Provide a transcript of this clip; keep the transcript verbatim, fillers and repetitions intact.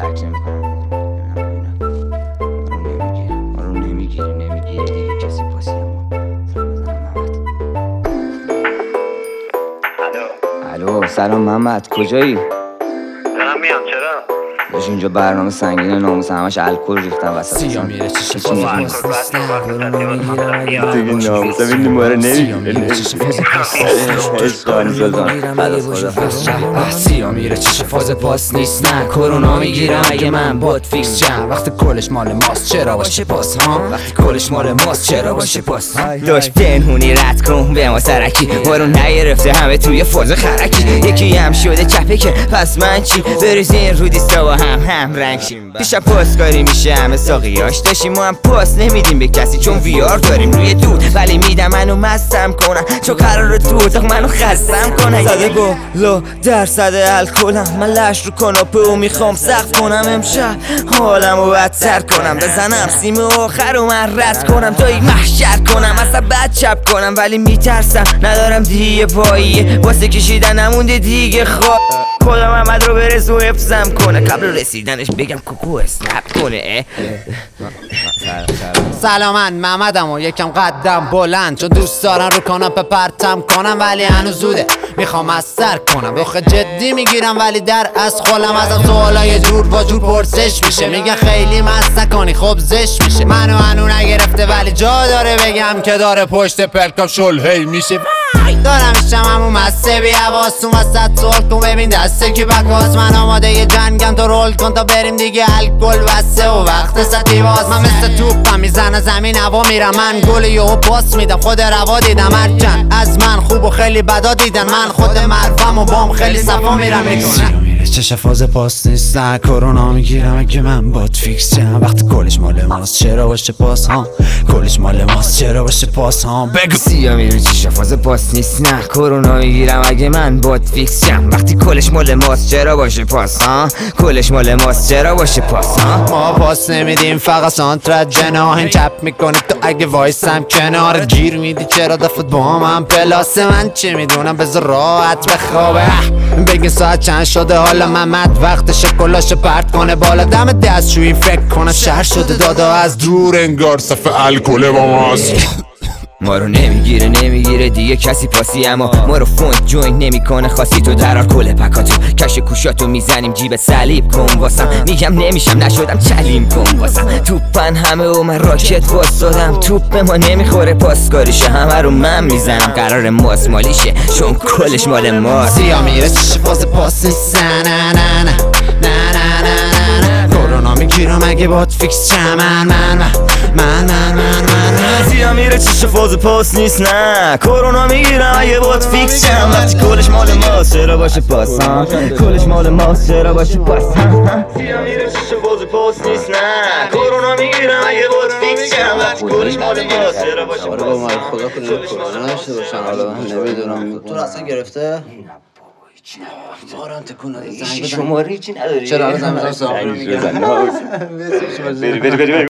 درک نمیکنم. ما رو نمیگیره ما رو نمیگیره نمیگیره دیگه کسی پاسی. اما الو الو سلام محمد، کجایی؟ دارم میام. چرا؟ داشت اینجا برنامه سنگین ناموس همش الکل ریختن وسط. سیا میره چیش چی میگی؟ دیگه ناموس هم این ماره نمیگیره. عشقانی سازم بعد از خدا. سیا میره چیش فاز پاس نیست نه کرونا میگیرم اگه من بات فیکس جم. وقتی کلش مال ماست چرا باشه پاس ها؟ وقتی کلش مال ماست چرا باشه پاس ها؟ داشت پنهونی رد کن به ما سرکی، ما رو نگرفته همه توی فاز خرکی. یکی هم شده چپه که پس من چی؟ بریزین رو دیستا و هم هم رنگ شیم. دیشب پاسکاری میشه همه ساقیاش داشتیم، ما هم پاس نمیدیم به کسی چون وی آر داریم روی دود. ولی میدم منو مستم کنن چون قرار تو اتاق منو خستم کنن. زده بالا درصد الکلم، من لش رو کاناپه و میخوام سقف کنم. امشب حالمو بدتر کنم، بزنم سیم آخر رو من رد کنم تا یک محشر کنم، اصلا بد چپ کنم. ولی میترسم ندارم دیگه پاییه واسه کشیدن نمونده دیگه. خواب خدا محمد رو برس و حفظم کنه قبل رسیدنش بگم کوکو اسنپ کنه. سلام، من محمدم و یکم قدم بلند چون دوست دارن رو کاناپه پرتم کنم. ولی هنوز زوده میخوام از سر کنم، بخه جدی میگیرم ولی در از خولم. ازم سوالای جور با جور پرسش میشه، میگه خیلی مست نکنی خب زش میشه. منو هنو نگرفته ولی جا داره بگم که داره پشت پلکام شلهی میشه. دارم میشم همون مسته بی حواسون وسط سوال کن ببین دسته که بکاس. من آماده یه جنگم تو رول کن تا بریم دیگه الکل بسته و وقت سطی باز. من مثل توپم میزنه زمین هوا میرم، من گل یهو پاس میدم خود روا دیدم. هرچند از من خوب و خیلی بدا دیدن، من خود معرفم و بام خیلی صفا میرم میکنه. چش فاز پاس نیست نه کرونا میگیرم اگه من بات فیکس جم. وقتی کلش مال ماست چرا باشه پاس ها؟ کلش مال ماست چرا باشه پاس ها؟ بگو. سیا میره چش فاز پاس نیست نه کرونا میگیرم اگه من بات فیکس جم. وقتی کلش مال ماست چرا باشه پاس ها؟ کلش مال ماست چرا باشه پاس ها؟ ما پاس نمیدیم فقط سانتر جناهین چپ میکنی تو اگه وایسم کنار. گیر میدی چرا دفت با من پلاس من چه میدونم بذار راحت بخوابه. بگی ساعت چند شده حالا محمد وقتش کلاشو پرت کنه بالا دم دستشویی فکر کنه شهر شده دادا از دور انگار صف الکل با ماست. ما رو نمیگیره نمیگیره دیگه کسی پاسی، اما ما رو فوند جوین نمیکنه خاصی. تو درار کل پکاتو کش کوشاتو میزنیم جیب صلیب کن واسم. میگم نمیشم نشدم چلیم کن واسم. توپن همه و من راکت باز دادم، توپ ما نمیخوره پاسکاریشه همه رو من میزنم. قرار ماس مالیشه چون کلش مال ماست. سیا میره چش فاز پاس نیست نه نه نه نه نه نه نه. کرونا میگیرم اگه بات فیکس جم. من من من من من سیا میره چش فاز پاس نیست نه کرونا میگیرم اگه بات فیکس جم. وقتی کلش مال ماست چرا باشه پاس ها؟ کلش مال ماست چرا باشه پاس ها؟ سیا میره چش فاز پاس نیست نه کرونا میگیرم اگه بات فیکس جم. وقتی کلش مال ماست چرا باشه پاس ها؟ خدا کنه کرونا نشته باشن. حالا من نمیدونم تو رو اصلا گرفته؟ باران تکون داده. شماره چی نداری؟ چرا الان زنگ بزن صاحب رو میگم. بری بری بری